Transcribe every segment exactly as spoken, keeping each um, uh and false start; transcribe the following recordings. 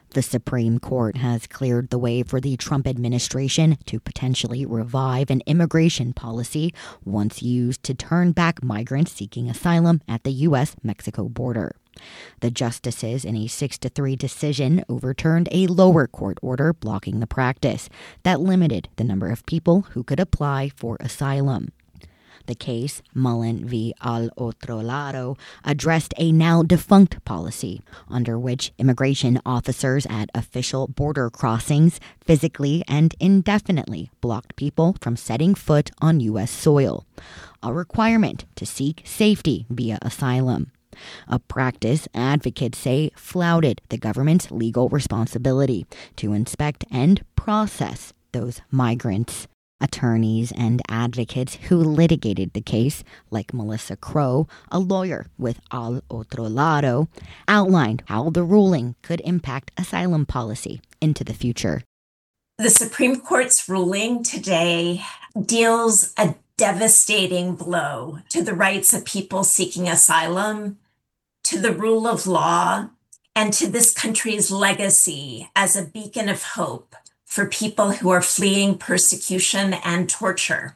The Supreme Court has cleared the way for the Trump administration to potentially revive an immigration policy once used to turn back migrants seeking asylum at the U S Mexico border. The justices, in a six to three decision, overturned a lower court order blocking the practice that limited the number of people who could apply for asylum. The case, Mullen v. Al Otro Lado, addressed a now-defunct policy under which immigration officers at official border crossings physically and indefinitely blocked people from setting foot on U S soil, a requirement to seek safety via asylum. A practice advocates say flouted the government's legal responsibility to inspect and process those migrants. Attorneys and advocates who litigated the case, like Melissa Crow, a lawyer with Al Otro Lado, outlined how the ruling could impact asylum policy into the future. The Supreme Court's ruling today deals a devastating blow to the rights of people seeking asylum, to the rule of law, and to this country's legacy as a beacon of hope for people who are fleeing persecution and torture.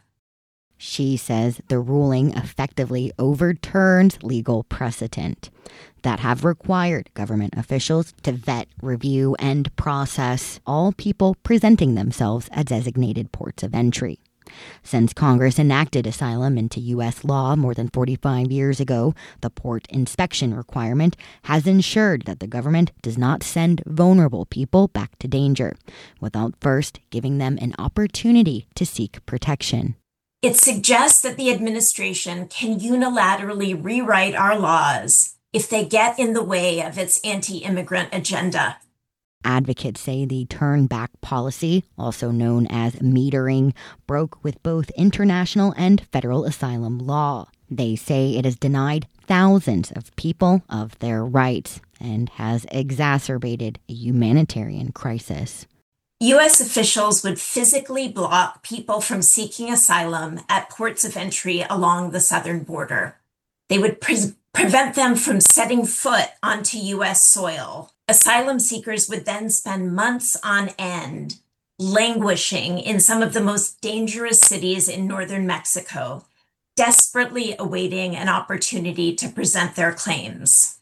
She says the ruling effectively overturns legal precedent that have required government officials to vet, review, and process all people presenting themselves at designated ports of entry. Since Congress enacted asylum into U S law more than forty-five years ago, the port inspection requirement has ensured that the government does not send vulnerable people back to danger without first giving them an opportunity to seek protection. It suggests that the administration can unilaterally rewrite our laws if they get in the way of its anti-immigrant agenda. Advocates say the turn-back policy, also known as metering, broke with both international and federal asylum law. They say it has denied thousands of people of their rights and has exacerbated a humanitarian crisis. U S officials would physically block people from seeking asylum at ports of entry along the southern border. They would pre- prevent them from setting foot onto U S soil. Asylum seekers would then spend months on end languishing in some of the most dangerous cities in northern Mexico, desperately awaiting an opportunity to present their claims.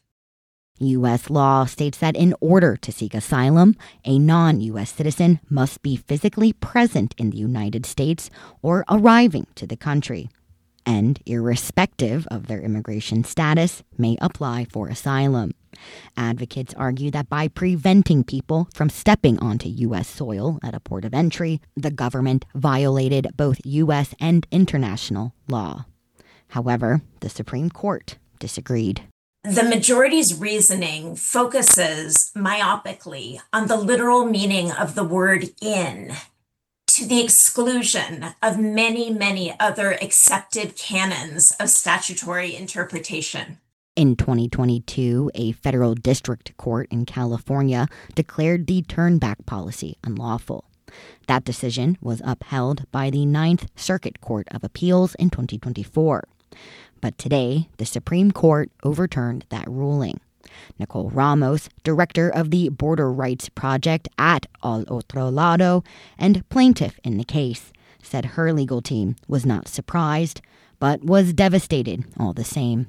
U S law states that in order to seek asylum, a non-U S citizen must be physically present in the United States or arriving to the country, and irrespective of their immigration status, may apply for asylum. Advocates argue that by preventing people from stepping onto U S soil at a port of entry, the government violated both U S and international law. However, the Supreme Court disagreed. The majority's reasoning focuses myopically on the literal meaning of the word in, to the exclusion of many, many other accepted canons of statutory interpretation. In twenty twenty-two, a federal district court in California declared the turn-back policy unlawful. That decision was upheld by the Ninth Circuit Court of Appeals in twenty twenty-four. But today, the Supreme Court overturned that ruling. Nicole Ramos, director of the Border Rights Project at Al Otro Lado and plaintiff in the case, said her legal team was not surprised, but was devastated all the same.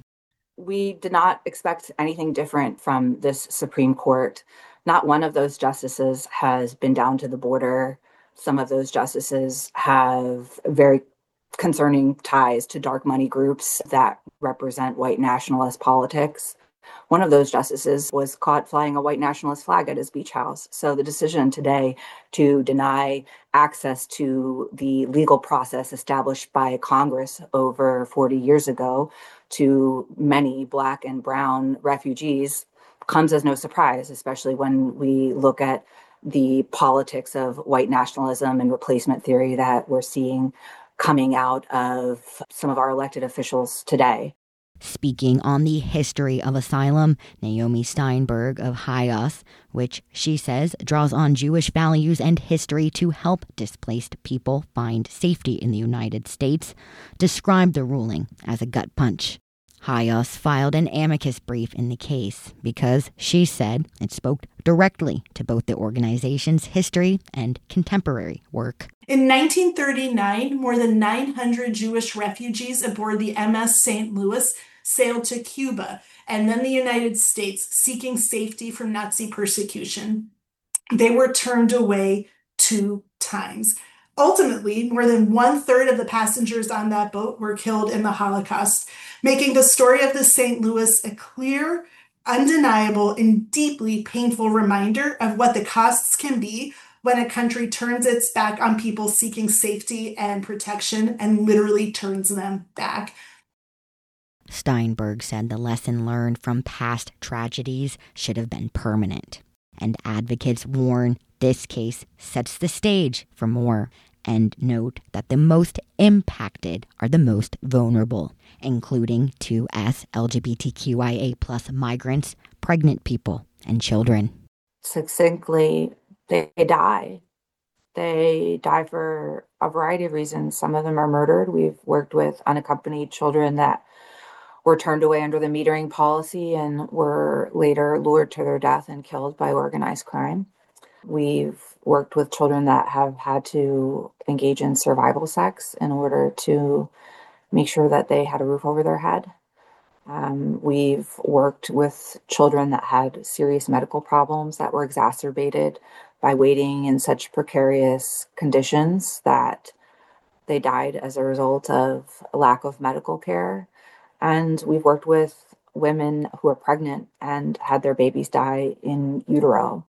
We did not expect anything different from this Supreme Court. Not one of those justices has been down to the border. Some of those justices have very concerning ties to dark money groups that represent white nationalist politics. One of those justices was caught flying a white nationalist flag at his beach house. So the decision today to deny access to the legal process established by Congress over forty years ago to many Black and brown refugees comes as no surprise, especially when we look at the politics of white nationalism and replacement theory that we're seeing coming out of some of our elected officials today. Speaking on the history of asylum, Naomi Steinberg of HIAS, which she says draws on Jewish values and history to help displaced people find safety in the United States, described the ruling as a gut punch. Hayas filed an amicus brief in the case because she said it spoke directly to both the organization's history and contemporary work. In nineteen thirty-nine, more than nine hundred Jewish refugees aboard the M S Saint Louis sailed to Cuba and then the United States seeking safety from Nazi persecution. They were turned away two times. Ultimately, more than one third of the passengers on that boat were killed in the Holocaust, making the story of the Saint Louis a clear, undeniable, and deeply painful reminder of what the costs can be when a country turns its back on people seeking safety and protection and literally turns them back. Steinberg said the lesson learned from past tragedies should have been permanent. And advocates warn this case sets the stage for more, and note that the most impacted are the most vulnerable, including two S L G B T Q I A plus migrants, pregnant people, and children. Succinctly, they die. They die for a variety of reasons. Some of them are murdered. We've worked with unaccompanied children that were turned away under the metering policy and were later lured to their death and killed by organized crime. We've worked with children that have had to engage in survival sex in order to make sure that they had a roof over their head. Um, we've worked with children that had serious medical problems that were exacerbated by waiting in such precarious conditions that they died as a result of a lack of medical care. And we've worked with women who are pregnant and had their babies die in utero.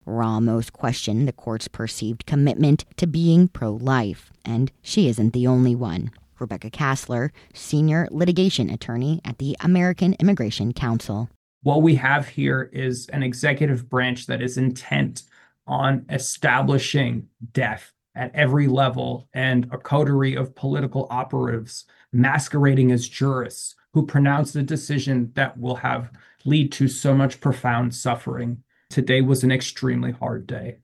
Ramos questioned the court's perceived commitment to being pro-life, and she isn't the only one. Rebecca Kassler, senior litigation attorney at the American Immigration Council. What we have here is an executive branch that is intent on establishing death at every level and a coterie of political operatives masquerading as jurists who pronounce a decision that will have lead to so much profound suffering. Today was an extremely hard day.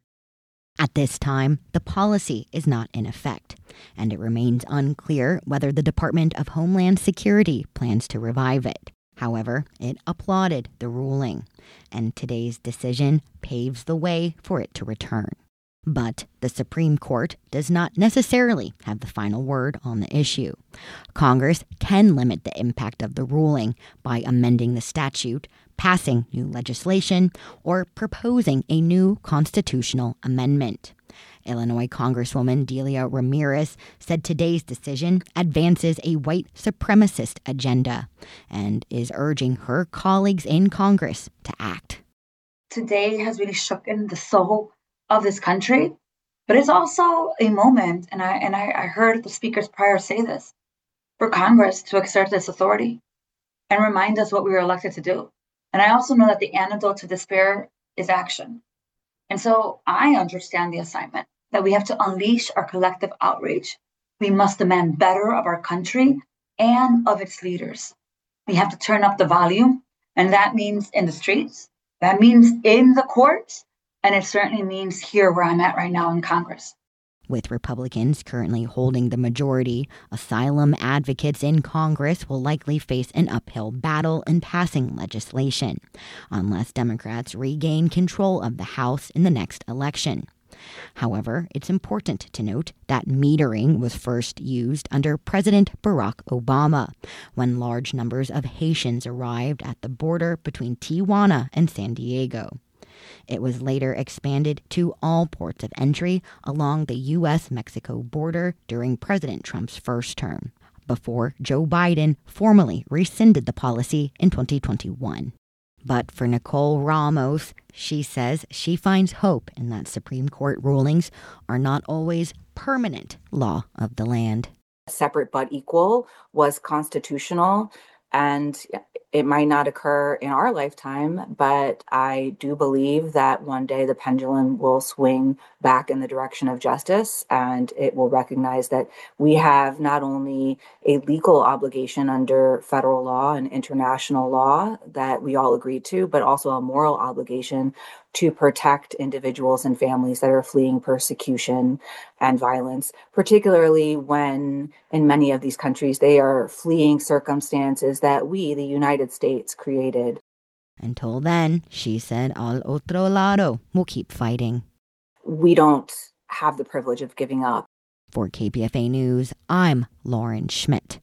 At this time, the policy is not in effect, and it remains unclear whether the Department of Homeland Security plans to revive it. However, it applauded the ruling, and today's decision paves the way for it to return. But the Supreme Court does not necessarily have the final word on the issue. Congress can limit the impact of the ruling by amending the statute, passing new legislation, or proposing a new constitutional amendment. Illinois Congresswoman Delia Ramirez said today's decision advances a white supremacist agenda and is urging her colleagues in Congress to act. Today has really shooken the soul of this country, but it's also a moment, and I and I, I heard the speakers prior say this, for Congress to exert this authority and remind us what we were elected to do. And I also know that the antidote to despair is action. And so I understand the assignment that we have to unleash our collective outrage. We must demand better of our country and of its leaders. We have to turn up the volume, and that means in the streets, that means in the courts, and it certainly means here where I'm at right now in Congress. With Republicans currently holding the majority, asylum advocates in Congress will likely face an uphill battle in passing legislation, unless Democrats regain control of the House in the next election. However, it's important to note that metering was first used under President Barack Obama, when large numbers of Haitians arrived at the border between Tijuana and San Diego. It was later expanded to all ports of entry along the U S Mexico border during President Trump's first term, before Joe Biden formally rescinded the policy in twenty twenty-one. But for Nicole Ramos, she says she finds hope in that Supreme Court rulings are not always permanent law of the land. Separate but equal was constitutional, and it might not occur in our lifetime, but I do believe that one day the pendulum will swing back in the direction of justice, and it will recognize that we have not only a legal obligation under federal law and international law that we all agree to, but also a moral obligation to protect individuals and families that are fleeing persecution and violence, particularly when in many of these countries they are fleeing circumstances that we, the United States, created. Until then, she said, al otro lado, we'll keep fighting. We don't have the privilege of giving up. For K P F A News, I'm Lauren Schmidt.